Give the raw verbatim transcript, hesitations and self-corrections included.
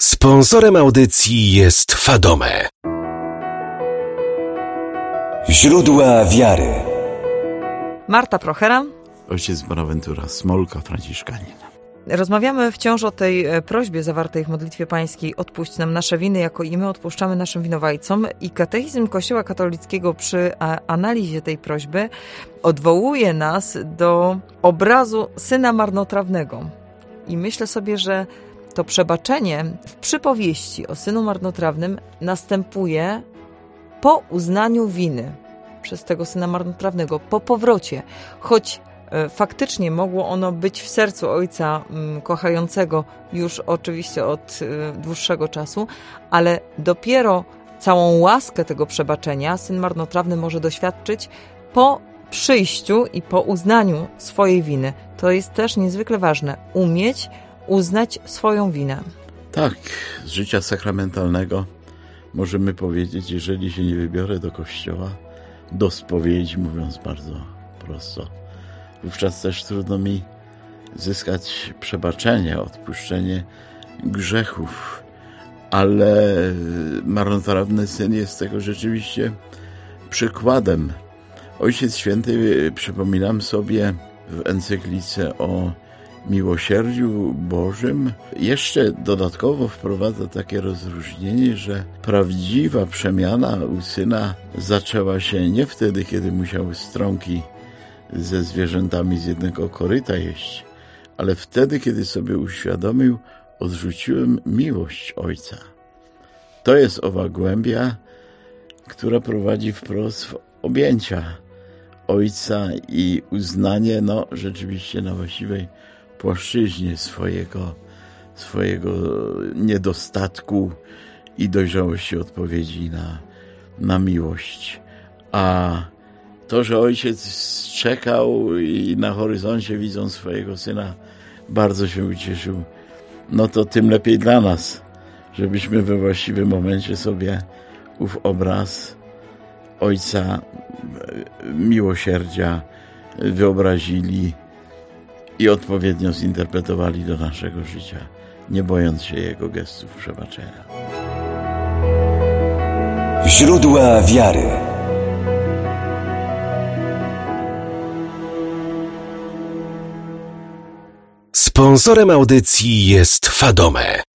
Sponsorem audycji jest Fadome. Źródła wiary. Marta Prochera. Ojciec Bonaventura Smolka, franciszkanin. Rozmawiamy wciąż o tej prośbie zawartej w modlitwie pańskiej: odpuść nam nasze winy, jako i my odpuszczamy naszym winowajcom. I katechizm Kościoła katolickiego przy analizie tej prośby odwołuje nas do obrazu syna marnotrawnego. I myślę sobie, że to przebaczenie w przypowieści o synu marnotrawnym następuje po uznaniu winy przez tego syna marnotrawnego, po powrocie. Choć faktycznie mogło ono być w sercu ojca kochającego już oczywiście od dłuższego czasu, ale dopiero całą łaskę tego przebaczenia syn marnotrawny może doświadczyć po przyjściu i po uznaniu swojej winy. To jest też niezwykle ważne. Umieć uznać swoją winę. Tak, z życia sakramentalnego możemy powiedzieć, jeżeli się nie wybiorę do kościoła, do spowiedzi, mówiąc bardzo prosto, wówczas też trudno mi zyskać przebaczenie, odpuszczenie grzechów. Ale marnotrawny syn jest tego rzeczywiście przykładem. Ojciec Święty, przypominam sobie w encyklice o miłosierdziu Bożym, jeszcze dodatkowo wprowadza takie rozróżnienie, że prawdziwa przemiana u syna zaczęła się nie wtedy, kiedy musiał strąki ze zwierzętami z jednego koryta jeść, ale wtedy, kiedy sobie uświadomił: odrzuciłem miłość Ojca. To jest owa głębia, która prowadzi wprost w objęcia Ojca i uznanie, no rzeczywiście na właściwej płaszczyźnie swojego, swojego niedostatku i dojrzałości odpowiedzi na, na miłość. A to, że ojciec czekał i na horyzoncie, widząc swojego syna, bardzo się ucieszył, no to tym lepiej dla nas, żebyśmy we właściwym momencie sobie ów obraz Ojca miłosierdzia wyobrazili i odpowiednio zinterpretowali do naszego życia, nie bojąc się Jego gestów przebaczenia. Źródła wiary. Sponsorem audycji jest Fadome.